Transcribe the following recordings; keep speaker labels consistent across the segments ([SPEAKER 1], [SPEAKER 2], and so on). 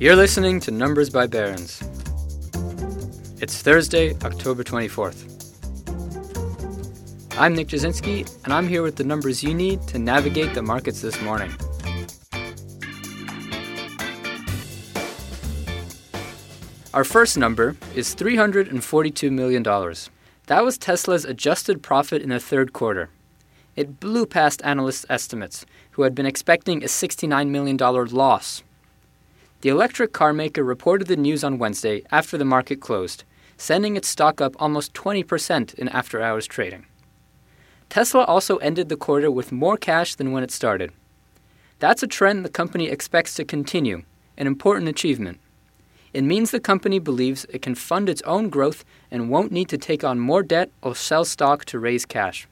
[SPEAKER 1] You're listening to Numbers by Barron's. It's Thursday, October 24th. I'm Nick Jasinski, and I'm here with the numbers you need to navigate the markets this morning. Our first number is $342 million. That was Tesla's adjusted profit in the third quarter. It blew past analysts' estimates, who had been expecting a $69 million loss. The electric car maker reported the news on Wednesday after the market closed, sending its stock up almost 20% in after-hours trading. Tesla also ended the quarter with more cash than when it started. That's a trend the company expects to continue, an important achievement. It means the company believes it can fund its own growth and won't need to take on more debt or sell stock to raise cash.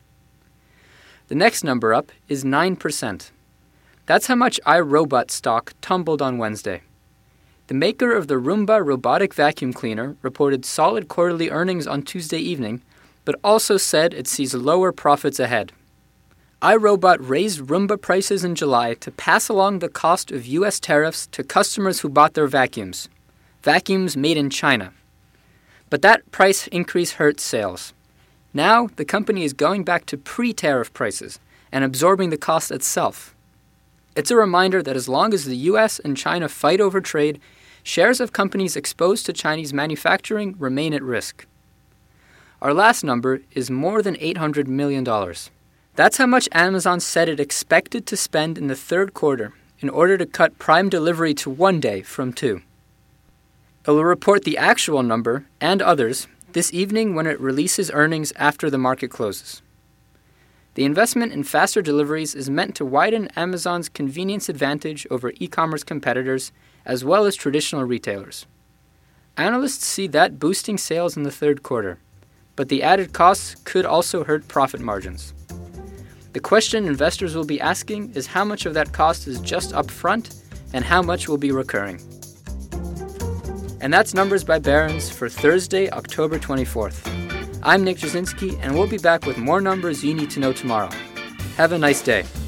[SPEAKER 1] The next number up is 9%. That's how much iRobot stock tumbled on Wednesday. The maker of the Roomba robotic vacuum cleaner reported solid quarterly earnings on Tuesday evening, but also said it sees lower profits ahead. iRobot raised Roomba prices in July to pass along the cost of U.S. tariffs to customers who bought their vacuums made in China. But that price increase hurt sales. Now, the company is going back to pre-tariff prices and absorbing the cost itself. It's a reminder that as long as the U.S. and China fight over trade, shares of companies exposed to Chinese manufacturing remain at risk. Our last number is more than $800 million. That's how much Amazon said it expected to spend in the third quarter in order to cut Prime delivery to 1 day from 2. It will report the actual number and others this evening when it releases earnings after the market closes. The investment in faster deliveries is meant to widen Amazon's convenience advantage over e-commerce competitors as well as traditional retailers. Analysts see that boosting sales in the third quarter, but the added costs could also hurt profit margins. The question investors will be asking is how much of that cost is just upfront and how much will be recurring. And that's Numbers by Barron's for Thursday, October 24th. I'm Nick Jasinski, and we'll be back with more numbers you need to know tomorrow. Have a nice day.